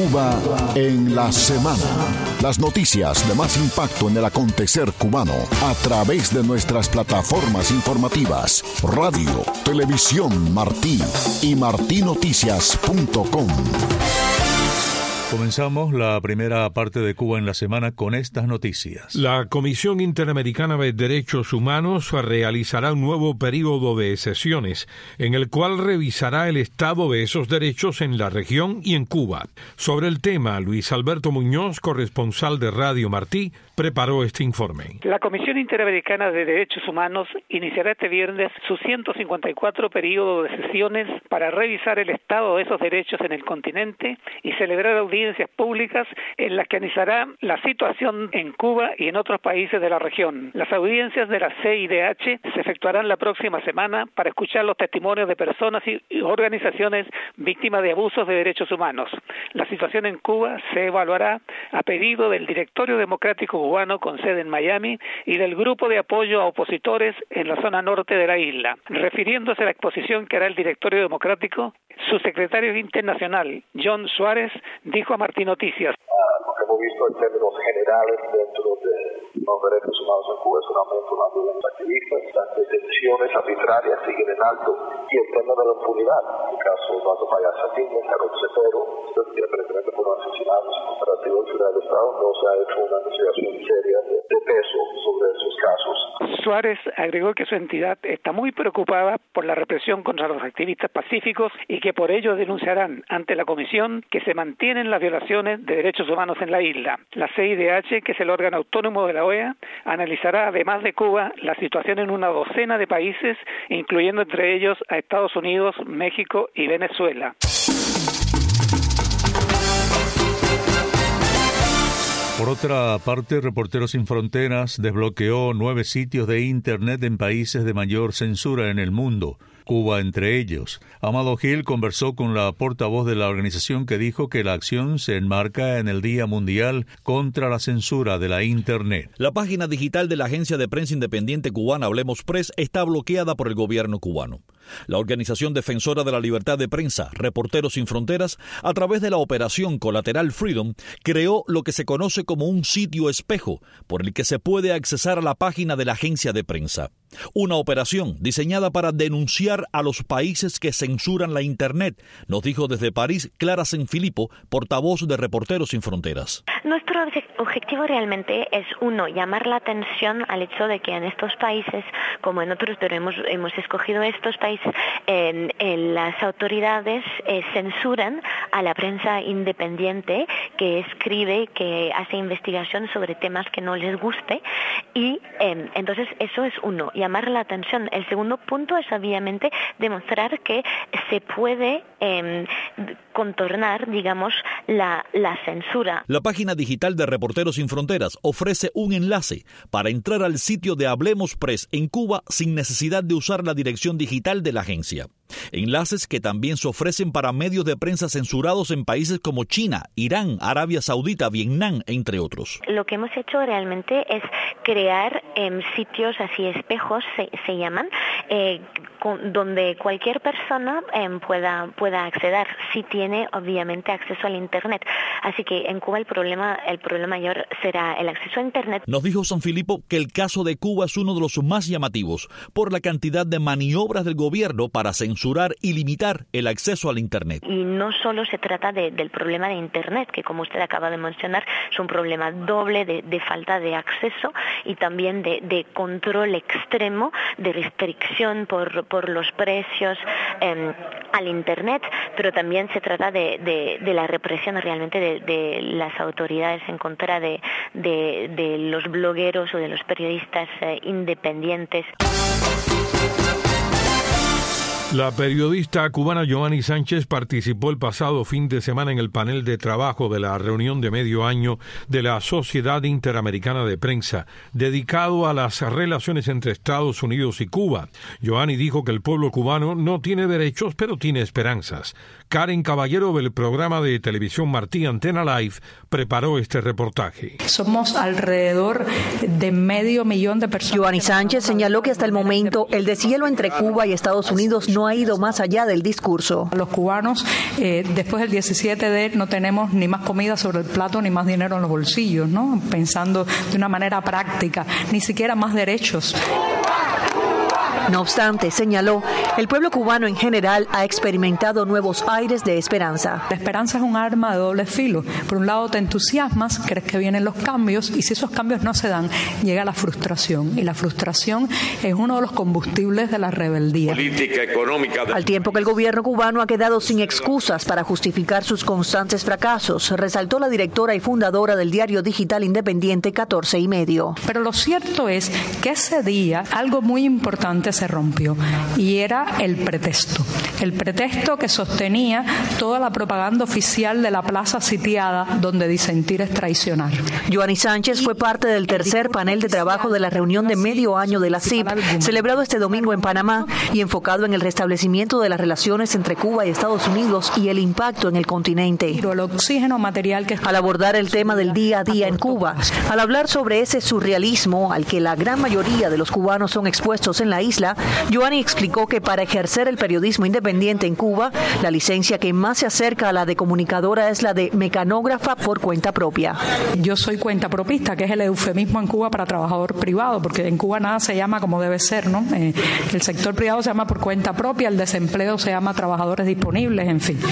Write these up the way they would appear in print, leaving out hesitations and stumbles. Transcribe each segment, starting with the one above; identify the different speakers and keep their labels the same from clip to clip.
Speaker 1: Cuba en la semana. Las noticias de más impacto en el acontecer cubano a través de nuestras plataformas informativas, radio, televisión Martí y martinoticias.com.
Speaker 2: Comenzamos la primera parte de Cuba en la semana con estas noticias.
Speaker 3: La Comisión Interamericana de Derechos Humanos realizará un nuevo período de sesiones en el cual revisará el estado de esos derechos en la región y en Cuba. Sobre el tema, Luis Alberto Muñoz, corresponsal de Radio Martí, preparó este informe.
Speaker 4: La Comisión Interamericana de Derechos Humanos iniciará este viernes su 154 período de sesiones para revisar el estado de esos derechos en el continente y celebrar audiencias públicas en las que analizará la situación en Cuba y en otros países de la región. Las audiencias de la CIDH se efectuarán la próxima semana para escuchar los testimonios de personas y organizaciones víctimas de abusos de derechos humanos. La situación en Cuba se evaluará a pedido del Directorio Democrático Cubano con sede en Miami y del Grupo de Apoyo a Opositores en la zona norte de la isla. Refiriéndose a la exposición que hará el Directorio Democrático, su secretario internacional, John Suárez, dijo a Martí Noticias:
Speaker 5: lo que hemos visto en términos generales dentro de los derechos humanos en Cuba es un aumento de la violencia activista, las detenciones arbitrarias siguen en alto y el tema de la impunidad. En el caso de Eduardo Payasa Martínez, Carlos Cepero, que aparentemente fueron asesinados por la seguridad del Estado, no se ha hecho una investigación seria de peso sobre esos casos.
Speaker 4: Suárez agregó que su entidad está muy preocupada por la represión contra los activistas pacíficos y que por ello denunciarán ante la Comisión que se mantienen las violaciones de derechos humanos en la isla. La CIDH, que es el órgano autónomo de la OEA, analizará además de Cuba la situación en una docena de países, incluyendo entre ellos a Estados Unidos, México y Venezuela.
Speaker 2: Por otra parte, Reporteros Sin Fronteras desbloqueó 9 sitios de Internet en países de mayor censura en el mundo, Cuba entre ellos. Amado Gil conversó con la portavoz de la organización que dijo que la acción se enmarca en el Día Mundial contra la Censura de la Internet.
Speaker 6: La página digital de la agencia de prensa independiente cubana Hablemos Press está bloqueada por el gobierno cubano. La organización defensora de la libertad de prensa, Reporteros Sin Fronteras, a través de la operación Collateral Freedom, creó lo que se conoce como un sitio espejo por el que se puede accesar a la página de la agencia de prensa. Una operación diseñada para denunciar a los países que censuran la Internet, nos dijo desde París Clara Sanfilippo, portavoz de Reporteros Sin Fronteras.
Speaker 7: Nuestro objetivo realmente es, uno, llamar la atención al hecho de que en estos países, como en otros, pero hemos escogido estos países, las autoridades censuran a la prensa independiente que escribe, que hace investigación sobre temas que no les guste y entonces eso es uno, llamar la atención. El segundo punto es obviamente demostrar que se puede contornar, digamos, la censura.
Speaker 6: La página digital de Reporteros Sin Fronteras ofrece un enlace para entrar al sitio de Hablemos Press en Cuba sin necesidad de usar la dirección digital de la agencia. Enlaces que también se ofrecen para medios de prensa censurados en países como China, Irán, Arabia Saudita, Vietnam, entre otros.
Speaker 7: Lo que hemos hecho realmente es crear sitios así, espejos se llaman, donde cualquier persona pueda acceder si tiene obviamente acceso al Internet. Así que en Cuba el problema mayor será el acceso a Internet.
Speaker 6: Nos dijo Sanfilippo que el caso de Cuba es uno de los más llamativos por la cantidad de maniobras del gobierno para censurar y limitar el acceso al Internet.
Speaker 7: Y no solo se trata del problema de Internet, que como usted acaba de mencionar, es un problema doble de falta de acceso y también de control extremo, de restricción por los precios al Internet, pero también se trata de la represión realmente de las autoridades en contra de los blogueros o de los periodistas independientes.
Speaker 3: La periodista cubana Yoani Sánchez participó el pasado fin de semana en el panel de trabajo de la reunión de medio año de la Sociedad Interamericana de Prensa, dedicado a las relaciones entre Estados Unidos y Cuba. Yoani dijo que el pueblo cubano no tiene derechos, pero tiene esperanzas. Karen Caballero, del programa de televisión Martí Antena Live, preparó este reportaje.
Speaker 8: Somos alrededor de 500,000 de personas.
Speaker 9: Yoani Sánchez señaló que hasta el momento el deshielo entre Cuba y Estados Unidos no no ha ido más allá del discurso.
Speaker 8: Los cubanos, después del 17D, no tenemos ni más comida sobre el plato ni más dinero en los bolsillos, ¿no? Pensando de una manera práctica, ni siquiera más derechos.
Speaker 9: No obstante, señaló, el pueblo cubano en general ha experimentado nuevos aires de esperanza.
Speaker 8: La esperanza es un arma de doble filo. Por un lado te entusiasmas, crees que vienen los cambios, y si esos cambios no se dan, llega la frustración. Y la frustración es uno de los combustibles de la rebeldía.
Speaker 10: Política económica.
Speaker 9: Al tiempo que el gobierno cubano ha quedado sin excusas para justificar sus constantes fracasos, resaltó la directora y fundadora del diario digital independiente 14 y medio.
Speaker 8: Pero lo cierto es que ese día algo muy importante se rompió, y era el pretexto que sostenía toda la propaganda oficial de la plaza sitiada, donde disentir es traicionar.
Speaker 9: Yoani Sánchez fue parte del tercer panel de trabajo de la reunión de medio año de la CIP, celebrado este domingo en Panamá y enfocado en el restablecimiento de las relaciones entre Cuba y Estados Unidos y el impacto en el continente.
Speaker 8: El oxígeno material que...
Speaker 9: Al abordar el tema del día a día en Cuba, al hablar sobre ese surrealismo al que la gran mayoría de los cubanos son expuestos en la isla, Yoani explicó que para ejercer el periodismo independiente en Cuba, la licencia que más se acerca a la de comunicadora es la de mecanógrafa por cuenta propia.
Speaker 8: Yo soy cuentapropista, que es el eufemismo en Cuba para trabajador privado, porque en Cuba nada se llama como debe ser, ¿no? El sector privado se llama por cuenta propia, el desempleo se llama trabajadores disponibles, en fin.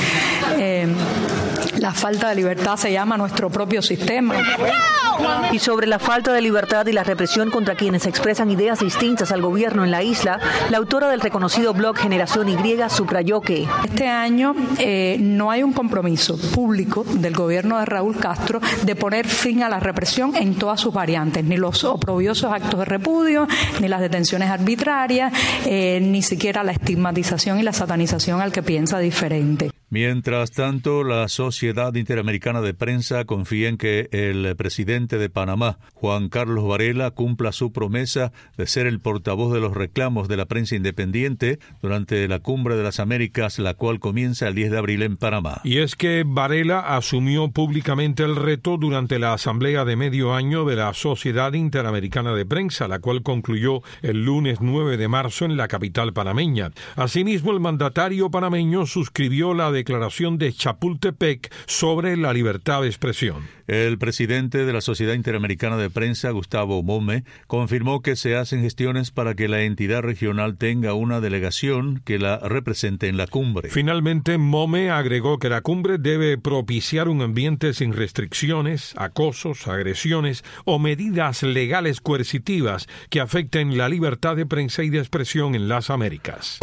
Speaker 8: La falta de libertad se llama nuestro propio sistema.
Speaker 9: Y sobre la falta de libertad y la represión contra quienes expresan ideas distintas al gobierno en la isla, la autora del reconocido blog Generación Y subrayó que
Speaker 8: este año no hay un compromiso público del gobierno de Raúl Castro de poner fin a la represión en todas sus variantes, ni los oprobiosos actos de repudio, ni las detenciones arbitrarias, ni siquiera la estigmatización y la satanización al que piensa diferente.
Speaker 2: Mientras tanto, la Sociedad Interamericana de Prensa confía en que el presidente de Panamá, Juan Carlos Varela, cumpla su promesa de ser el portavoz de los reclamos de la prensa independiente durante la Cumbre de las Américas, la cual comienza el 10 de abril en Panamá.
Speaker 3: Y es que Varela asumió públicamente el reto durante la asamblea de medio año de la Sociedad Interamericana de Prensa, la cual concluyó el lunes 9 de marzo en la capital panameña. Asimismo, el mandatario panameño suscribió la declaración de Chapultepec sobre la libertad de expresión.
Speaker 2: El presidente de la Sociedad Interamericana de Prensa, Gustavo Mome, confirmó que se hacen gestiones para que la entidad regional tenga una delegación que la represente en la cumbre.
Speaker 3: Finalmente, Mome agregó que la cumbre debe propiciar un ambiente sin restricciones, acosos, agresiones o medidas legales coercitivas que afecten la libertad de prensa y de expresión en las Américas.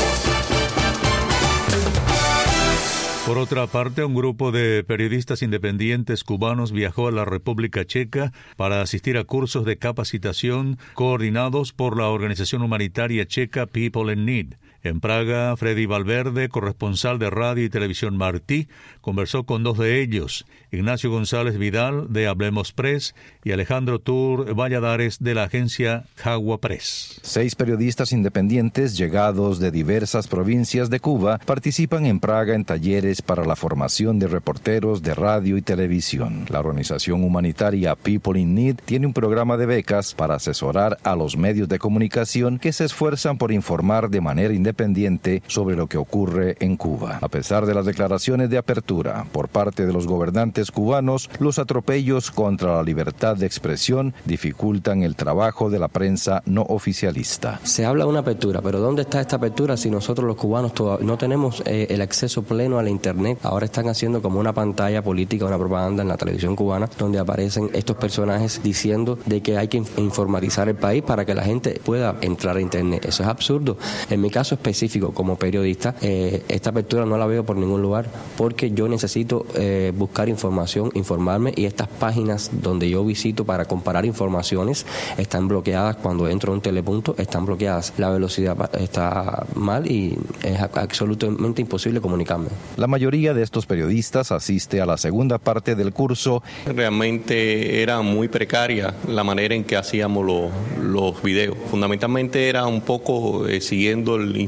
Speaker 2: Por otra parte, un grupo de periodistas independientes cubanos viajó a la República Checa para asistir a cursos de capacitación coordinados por la organización humanitaria checa People in Need. En Praga, Freddy Valverde, corresponsal de Radio y Televisión Martí, conversó con dos de ellos, Ignacio González Vidal, de Hablemos Press, y Alejandro Tur Valladares, de la agencia Jagua Press.
Speaker 11: 6 periodistas independientes llegados de diversas provincias de Cuba participan en Praga en talleres para la formación de reporteros de radio y televisión. La organización humanitaria People in Need tiene un programa de becas para asesorar a los medios de comunicación que se esfuerzan por informar de manera independiente sobre lo que ocurre en Cuba. A pesar de las declaraciones de apertura por parte de los gobernantes cubanos, los atropellos contra la libertad de expresión dificultan el trabajo de la prensa no oficialista.
Speaker 12: Se habla de una apertura, pero ¿dónde está esta apertura si nosotros los cubanos todavía no tenemos el acceso pleno a la internet? Ahora están haciendo como una pantalla política, una propaganda en la televisión cubana, donde aparecen estos personajes diciendo de que hay que informatizar el país para que la gente pueda entrar a internet. Eso es absurdo. En mi caso específico como periodista, esta apertura no la veo por ningún lugar, porque yo necesito buscar información, informarme, y estas páginas donde yo visito para comparar informaciones están bloqueadas. Cuando entro a un telepunto están bloqueadas, la velocidad está mal y es absolutamente imposible comunicarme.
Speaker 11: La mayoría de estos periodistas asiste a la segunda parte del curso.
Speaker 13: Realmente era muy precaria la manera en que hacíamos los videos. Fundamentalmente era un poco siguiendo el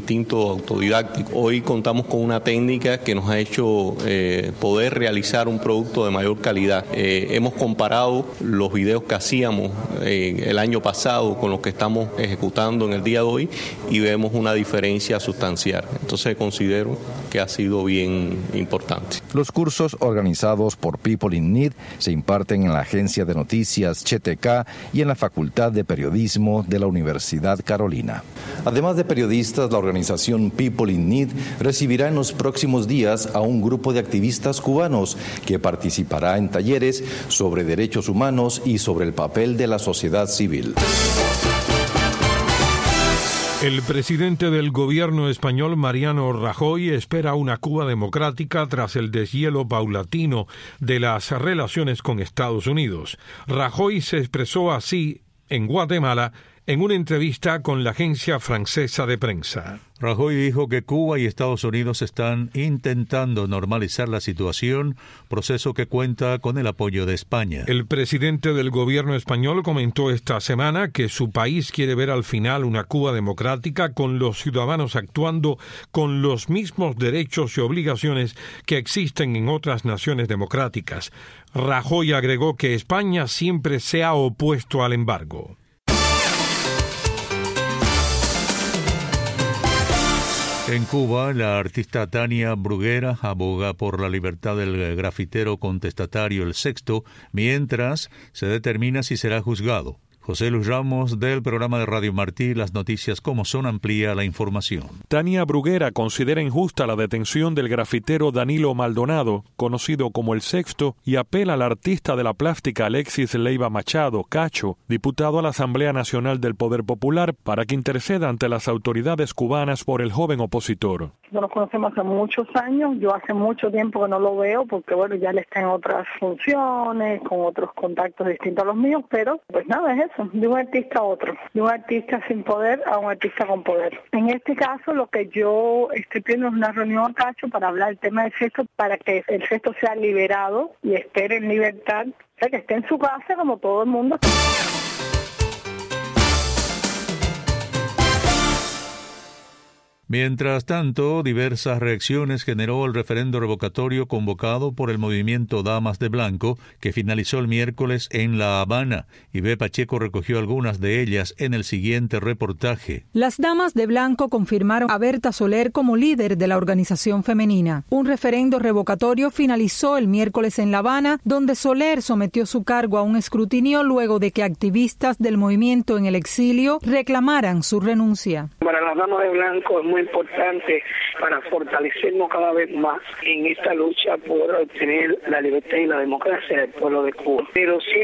Speaker 13: instinto autodidáctico. Hoy contamos con una técnica que nos ha hecho poder realizar un producto de mayor calidad. Hemos comparado los videos que hacíamos el año pasado con los que estamos ejecutando en el día de hoy y vemos una diferencia sustancial. Entonces considero que ha sido bien importante.
Speaker 11: Los cursos organizados por People in Need se imparten en la agencia de noticias CHTK y en la Facultad de Periodismo de la Universidad Carolina. Además de periodistas, la organización People in Need recibirá en los próximos días a un grupo de activistas cubanos que participará en talleres sobre derechos humanos y sobre el papel de la sociedad civil.
Speaker 3: El presidente del gobierno español, Mariano Rajoy, espera una Cuba democrática tras el deshielo paulatino de las relaciones con Estados Unidos. Rajoy se expresó así en Guatemala en una entrevista con la agencia francesa de prensa.
Speaker 2: Rajoy dijo que Cuba y Estados Unidos están intentando normalizar la situación, proceso que cuenta con el apoyo de España.
Speaker 3: El presidente del gobierno español comentó esta semana que su país quiere ver al final una Cuba democrática con los ciudadanos actuando con los mismos derechos y obligaciones que existen en otras naciones democráticas. Rajoy agregó que España siempre se ha opuesto al embargo.
Speaker 2: En Cuba, la artista Tania Bruguera aboga por la libertad del grafitero contestatario El Sexto, mientras se determina si será juzgado. José Luis Ramos, del programa de Radio Martí, Las Noticias Como Son, amplía la información.
Speaker 10: Tania Bruguera considera injusta la detención del grafitero Danilo Maldonado, conocido como El Sexto, y apela al artista de la plástica Alexis Leiva Machado, Cacho, diputado a la Asamblea Nacional del Poder Popular, para que interceda ante las autoridades cubanas por el joven opositor.
Speaker 14: Nos conocemos hace muchos años, yo hace mucho tiempo que no lo veo porque bueno, ya él está en otras funciones, con otros contactos distintos a los míos, pero pues nada, es eso, de un artista a otro, de un artista sin poder a un artista con poder. En este caso lo que yo estoy pidiendo es una reunión a Cacho para hablar del tema del Sexto, para que el Sexto sea liberado y esté en libertad, o sea, que esté en su casa como todo el mundo.
Speaker 2: Mientras tanto, diversas reacciones generó el referendo revocatorio convocado por el movimiento Damas de Blanco, que finalizó el miércoles en La Habana. Ibe Pacheco recogió algunas de ellas en el siguiente reportaje.
Speaker 15: Las Damas de Blanco confirmaron a Berta Soler como líder de la organización femenina. Un referendo revocatorio finalizó el miércoles en La Habana, donde Soler sometió su cargo a un escrutinio luego de que activistas del movimiento en el exilio reclamaran su renuncia.
Speaker 16: Para las Damas de Blanco es muy importante para fortalecernos cada vez más en esta lucha por obtener la libertad y la democracia del pueblo de Cuba. De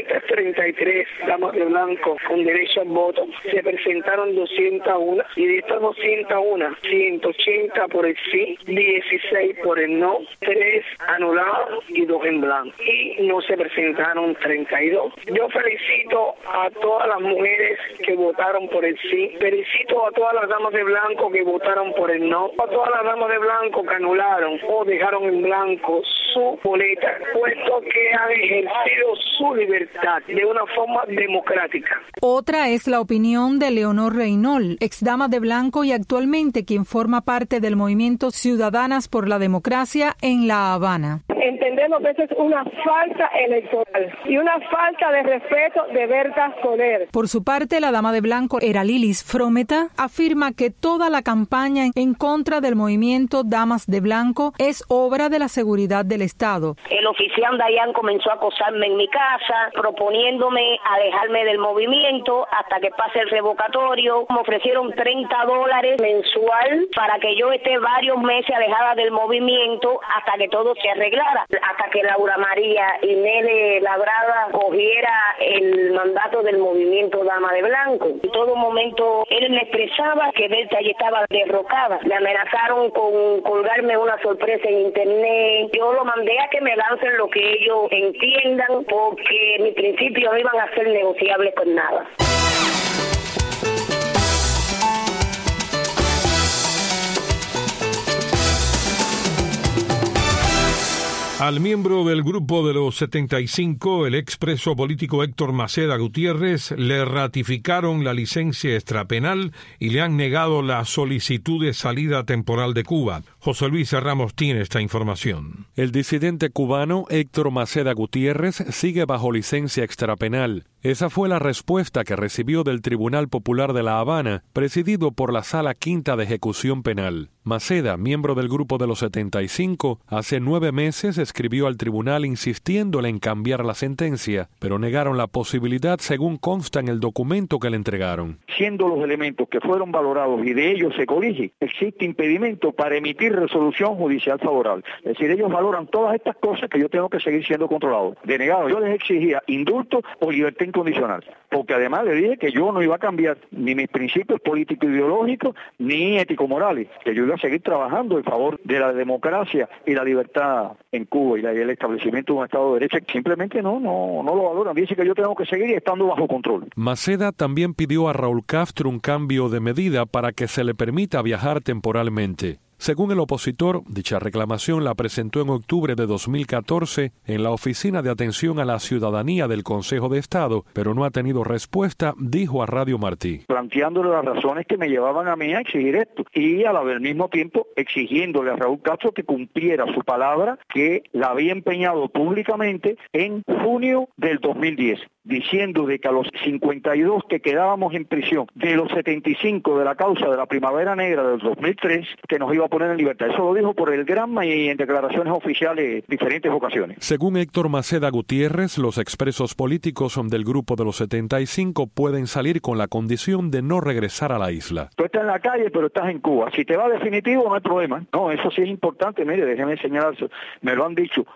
Speaker 16: 233 damas de blanco con derecho al voto, se presentaron 201 y de estas 201, 180 por el sí, 16 por el no, 3 anulados y 2 en blanco. Y no se presentaron 32. Yo felicito a todas las mujeres que votaron por el sí, felicito a todas las damas de blanco que votaron por el no, a todas las damas de blanco que anularon o dejaron en blanco su boleta, puesto que han ejercido su libertad de una forma democrática.
Speaker 15: Otra es la opinión de Leonor Reynol, exdama de blanco y actualmente quien forma parte del movimiento Ciudadanas por la Democracia en La Habana.
Speaker 14: Entendemos que eso es una falta electoral y una falta de respeto de Berta Soler.
Speaker 15: Por su parte, la dama de blanco, Eralilis Frometa, afirma que toda la campaña en contra del movimiento Damas de Blanco es obra de la seguridad del Estado.
Speaker 17: El oficial Dayan comenzó a acosarme en mi casa, proponiéndome alejarme del movimiento hasta que pase el revocatorio. Me ofrecieron $30 mensual para que yo esté varios meses alejada del movimiento hasta que todo se arreglara, hasta que Laura María y Nele Labrada cogiera el mandato del movimiento Dama de Blanco. En todo momento él me expresaba que Berta ya estaba derrocada. Me amenazaron con colgarme una sorpresa en internet. Yo lo mandé a que me lancen lo que ellos entiendan, porque mis principios no iban a ser negociables con nada.
Speaker 3: Al miembro del grupo de los 75, el expreso político Héctor Maceda Gutiérrez, le ratificaron la licencia extrapenal y le han negado la solicitud de salida temporal de Cuba. José Luis Ramos tiene esta información.
Speaker 10: El disidente cubano Héctor Maceda Gutiérrez sigue bajo licencia extrapenal. Esa fue la respuesta que recibió del Tribunal Popular de La Habana, presidido por la Sala Quinta de Ejecución Penal. Maceda, miembro del grupo de los 75, hace 9 meses escribió al tribunal insistiéndole en cambiar la sentencia, pero negaron la posibilidad según consta en el documento que le entregaron.
Speaker 18: Siendo los elementos que fueron valorados y de ellos se colige, existe impedimento para emitir resolución judicial favorable. Es decir, ellos valoran todas estas cosas que yo tengo que seguir siendo controlado. Denegado, yo les exigía indulto o libertad incondicional, porque además le dije que yo no iba a cambiar ni mis principios político-ideológicos ni ético-morales, que yo iba a seguir trabajando en favor de la democracia y la libertad en Cuba y el establecimiento de un Estado de Derecho. Simplemente no lo valoran. Dice que yo tengo que seguir estando bajo control.
Speaker 10: Maceda también pidió a Raúl Castro un cambio de medida para que se le permita viajar temporalmente. Según el opositor, dicha reclamación la presentó en octubre de 2014 en la Oficina de Atención a la Ciudadanía del Consejo de Estado, pero no ha tenido respuesta, dijo a Radio Martí.
Speaker 18: Planteándole las razones que me llevaban a mí a exigir esto y al mismo tiempo exigiéndole a Raúl Castro que cumpliera su palabra que la había empeñado públicamente en junio del 2010. Diciendo de que a los 52 que quedábamos en prisión, de los 75 de la causa de la Primavera Negra del 2003, que nos iba a poner en libertad. Eso lo dijo por el Granma y en declaraciones oficiales en diferentes ocasiones.
Speaker 10: Según Héctor Maceda Gutiérrez, los expresos políticos del grupo de los 75 pueden salir con la condición de no regresar a la isla.
Speaker 18: Tú estás en la calle, pero estás en Cuba. Si te va definitivo, no hay problema. No, eso sí es importante. Mire, déjeme señalarse. Me lo han dicho.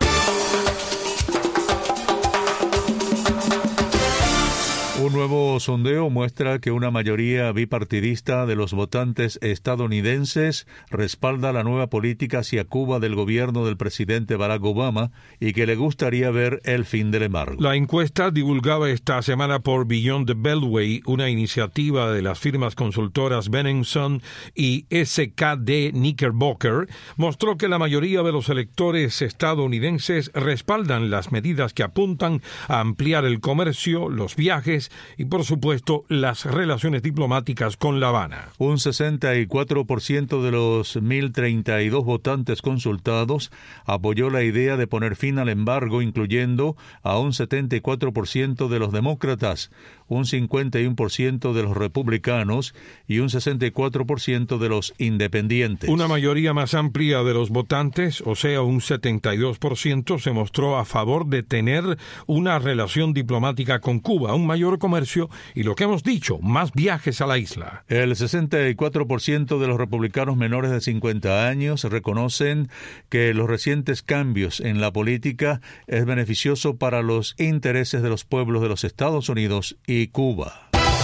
Speaker 2: Un nuevo sondeo muestra que una mayoría bipartidista de los votantes estadounidenses respalda la nueva política hacia Cuba del gobierno del presidente Barack Obama y que le gustaría ver el fin del embargo.
Speaker 3: La encuesta divulgada esta semana por Beyond the Beltway, una iniciativa de las firmas consultoras Benenson y SKD Knickerbocker, mostró que la mayoría de los electores estadounidenses respaldan las medidas que apuntan a ampliar el comercio, los viajes y, por supuesto, las relaciones diplomáticas con La Habana.
Speaker 2: Un 64% de los 1.032 votantes consultados apoyó la idea de poner fin al embargo, incluyendo a un 74% de los demócratas, un 51% de los republicanos y un 64% de los independientes.
Speaker 3: Una mayoría más amplia de los votantes, o sea, un 72%, se mostró a favor de tener una relación diplomática con Cuba, un mayor comercio y, lo que hemos dicho, más viajes a la isla.
Speaker 2: El 64% de los republicanos menores de 50 años reconocen que los recientes cambios en la política es beneficioso para los intereses de los pueblos de los Estados Unidos y Cuba.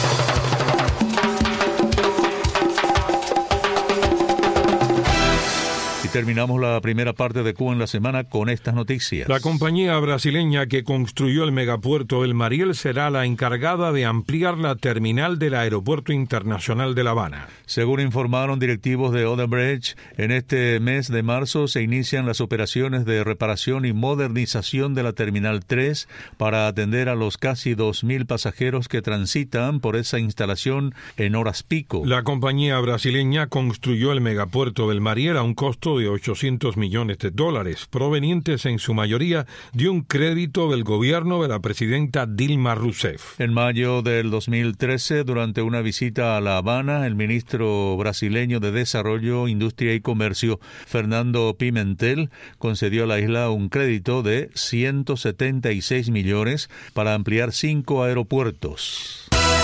Speaker 2: Terminamos la primera parte de Cuba en la semana con estas noticias.
Speaker 3: La compañía brasileña que construyó el megapuerto El Mariel será la encargada de ampliar la terminal del Aeropuerto Internacional de La Habana.
Speaker 2: Según informaron directivos de Odebrecht, en este mes de marzo se inician las operaciones de reparación y modernización de la Terminal 3 para atender a los casi 2.000 pasajeros que transitan por esa instalación en horas pico.
Speaker 3: La compañía brasileña construyó el megapuerto del Mariel a un costo de $800 millones, provenientes en su mayoría de un crédito del gobierno de la presidenta Dilma Rousseff.
Speaker 2: En mayo del 2013, durante una visita a La Habana, el ministro brasileño de Desarrollo, Industria y Comercio, Fernando Pimentel, concedió a la isla un crédito de 176 millones para ampliar 5 aeropuertos.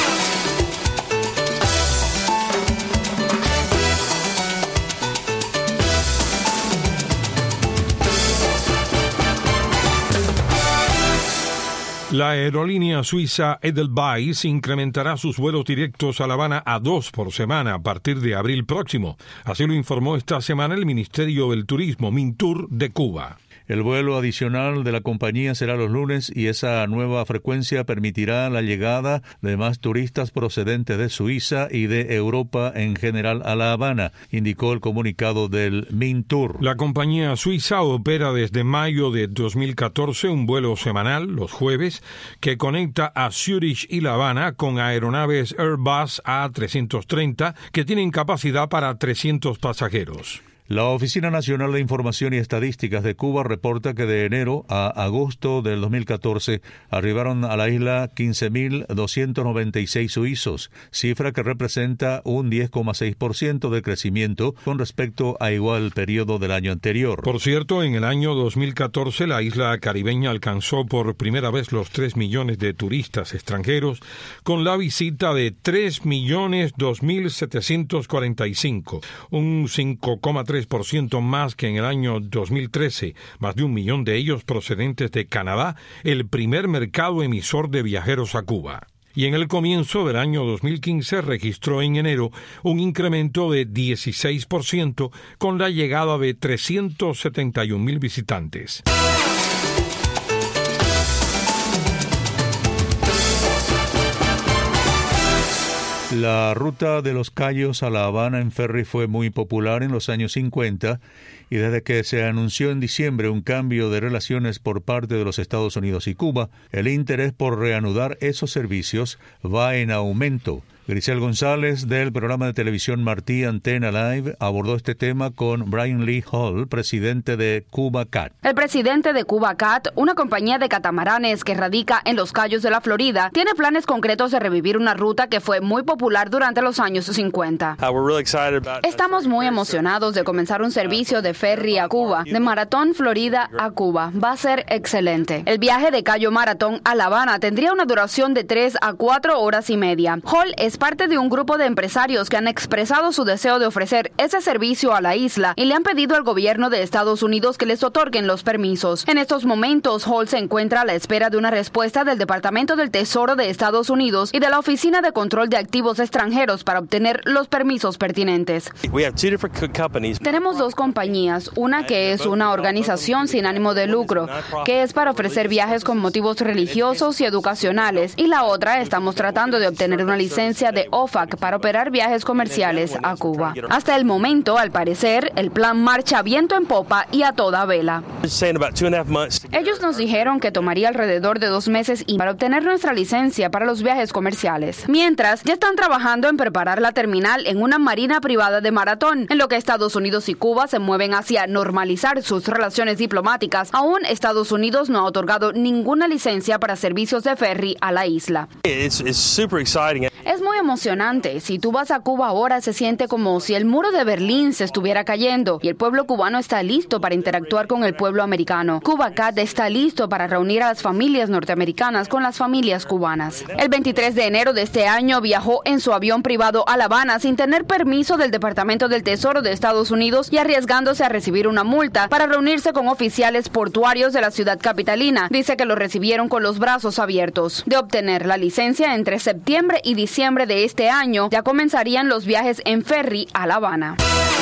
Speaker 3: La aerolínea suiza Edelweiss incrementará sus vuelos directos a La Habana a 2 por semana a partir de abril próximo. Así lo informó esta semana el Ministerio del Turismo, Mintur, de Cuba.
Speaker 2: El vuelo adicional de la compañía será los lunes y esa nueva frecuencia permitirá la llegada de más turistas procedentes de Suiza y de Europa en general a La Habana, indicó el comunicado del Mintour.
Speaker 3: La compañía suiza opera desde mayo de 2014 un vuelo semanal, los jueves, que conecta a Zúrich y La Habana con aeronaves Airbus A330 que tienen capacidad para 300 pasajeros.
Speaker 2: La Oficina Nacional de Información y Estadísticas de Cuba reporta que de enero a agosto del 2014 arribaron a la isla 15.296 suizos, cifra que representa un 10,6% de crecimiento con respecto a igual periodo del año anterior.
Speaker 3: Por cierto, en el año 2014 la isla caribeña alcanzó por primera vez los 3 millones de turistas extranjeros con la visita de 3.002.745, un 5,3% más que en el año 2013, más de 1 millón de ellos procedentes de Canadá, el primer mercado emisor de viajeros a Cuba. Y en el comienzo del año 2015 registró en enero un incremento de 16% con la llegada de 371.000 visitantes.
Speaker 2: La ruta de los Cayos a La Habana en ferry fue muy popular en los años 50 y desde que se anunció en diciembre un cambio de relaciones por parte de los Estados Unidos y Cuba, el interés por reanudar esos servicios va en aumento. Grisel González, del programa de televisión Martí Antena Live, abordó este tema con Brian Lee Hall, presidente de Cuba Cat.
Speaker 19: El presidente de Cuba Cat, una compañía de catamaranes que radica en Los Cayos de la Florida, tiene planes concretos de revivir una ruta que fue muy popular durante los años 50. Estamos muy emocionados de comenzar un servicio de ferry a Cuba, de Maratón, Florida a Cuba. Va a ser excelente. El viaje de Cayo Maratón a La Habana tendría una duración de 3 a 4 horas y media. Hall es parte de un grupo de empresarios que han expresado su deseo de ofrecer ese servicio a la isla y le han pedido al gobierno de Estados Unidos que les otorguen los permisos. En estos momentos, Hall se encuentra a la espera de una respuesta del Departamento del Tesoro de Estados Unidos y de la Oficina de Control de Activos Extranjeros para obtener los permisos pertinentes. Tenemos 2 compañías, una que es una organización sin ánimo de lucro, que es para ofrecer viajes con motivos religiosos y educacionales, y la otra estamos tratando de obtener una licencia de OFAC para operar viajes comerciales a Cuba. Hasta el momento, al parecer, el plan marcha viento en popa y a toda vela. Ellos nos dijeron que tomaría alrededor de 2 meses para obtener nuestra licencia para los viajes comerciales. Mientras, ya están trabajando en preparar la terminal en una marina privada de Maratón, en lo que Estados Unidos y Cuba se mueven hacia normalizar sus relaciones diplomáticas. Aún Estados Unidos no ha otorgado ninguna licencia para servicios de ferry a la isla. Es muy emocionante. Si tú vas a Cuba ahora, se siente como si el muro de Berlín se estuviera cayendo y el pueblo cubano está listo para interactuar con el pueblo americano. Cuba Cat está listo para reunir a las familias norteamericanas con las familias cubanas. El 23 de enero de este año viajó en su avión privado a La Habana sin tener permiso del Departamento del Tesoro de Estados Unidos y arriesgándose a recibir una multa para reunirse con oficiales portuarios de la ciudad capitalina. Dice que lo recibieron con los brazos abiertos. De obtener la licencia entre septiembre y diciembre de este año, ya comenzarían los viajes en ferry a La Habana.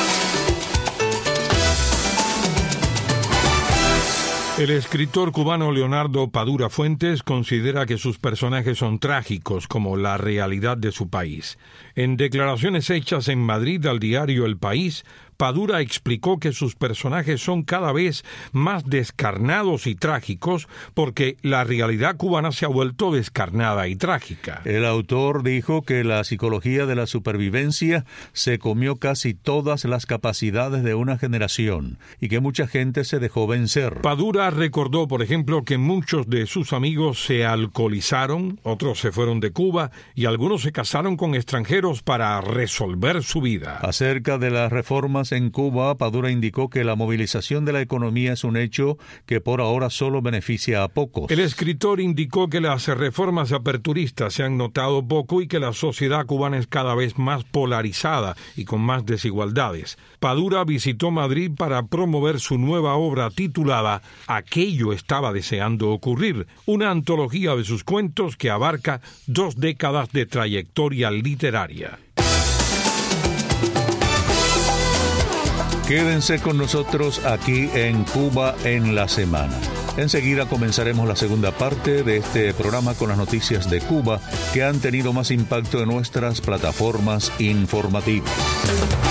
Speaker 3: El escritor cubano Leonardo Padura Fuentes considera que sus personajes son trágicos como la realidad de su país. En declaraciones hechas en Madrid al diario El País, Padura explicó que sus personajes son cada vez más descarnados y trágicos porque la realidad cubana se ha vuelto descarnada y trágica.
Speaker 2: El autor dijo que la psicología de la supervivencia se comió casi todas las capacidades de una generación y que mucha gente se dejó vencer.
Speaker 3: Padura recordó, por ejemplo, que muchos de sus amigos se alcoholizaron, otros se fueron de Cuba y algunos se casaron con extranjeros para resolver su vida.
Speaker 2: Acerca de las reformas en Cuba, Padura indicó que la movilización de la economía es un hecho que por ahora solo beneficia a pocos.
Speaker 3: El escritor indicó que las reformas aperturistas se han notado poco y que la sociedad cubana es cada vez más polarizada y con más desigualdades. Padura visitó Madrid para promover su nueva obra titulada Aquello estaba deseando ocurrir, una antología de sus cuentos que abarca 2 décadas de trayectoria literaria.
Speaker 2: Quédense con nosotros aquí en Cuba en la Semana. Enseguida comenzaremos la segunda parte de este programa con las noticias de Cuba que han tenido más impacto en nuestras plataformas informativas.